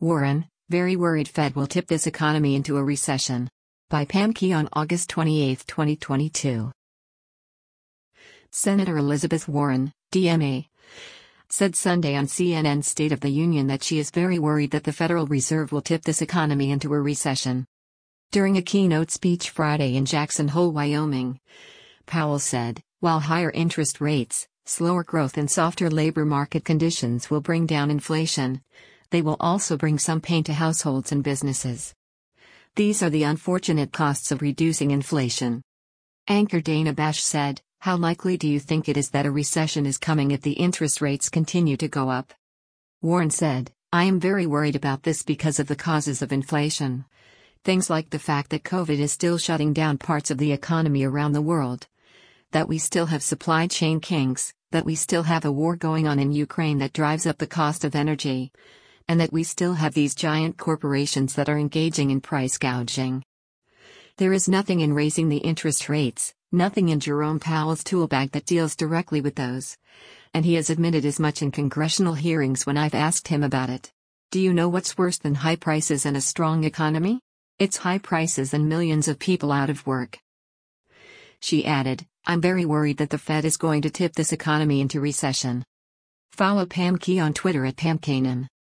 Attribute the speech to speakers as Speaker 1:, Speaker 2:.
Speaker 1: Warren, very worried Fed will tip this economy into a recession. By Pam Key on August 28, 2022. Senator Elizabeth Warren, DMA, said Sunday on CNN's State of the Union that she is very worried that the Federal Reserve will tip this economy into a recession. During a keynote speech Friday in Jackson Hole, Wyoming, Powell said, while higher interest rates, slower growth and softer labor market conditions will bring down inflation, they will also bring some pain to households and businesses. These are the unfortunate costs of reducing inflation. Anchor Dana Bash said, "How likely do you think it is that a recession is coming if the interest rates continue to go up?" Warren said, "I am very worried about this because of the causes of inflation. Things like the fact that COVID is still shutting down parts of the economy around the world, that we still have supply chain kinks, that we still have a war going on in Ukraine that drives up the cost of energy, and that we still have these giant corporations that are engaging in price gouging. There is nothing in raising the interest rates, nothing in Jerome Powell's tool bag that deals directly with those. And he has admitted as much in congressional hearings when I've asked him about it. Do you know what's worse than high prices and a strong economy? It's high prices and millions of people out of work." She added, "I'm very worried that the Fed is going to tip this economy into recession." Follow Pam Key on Twitter at PamKanan.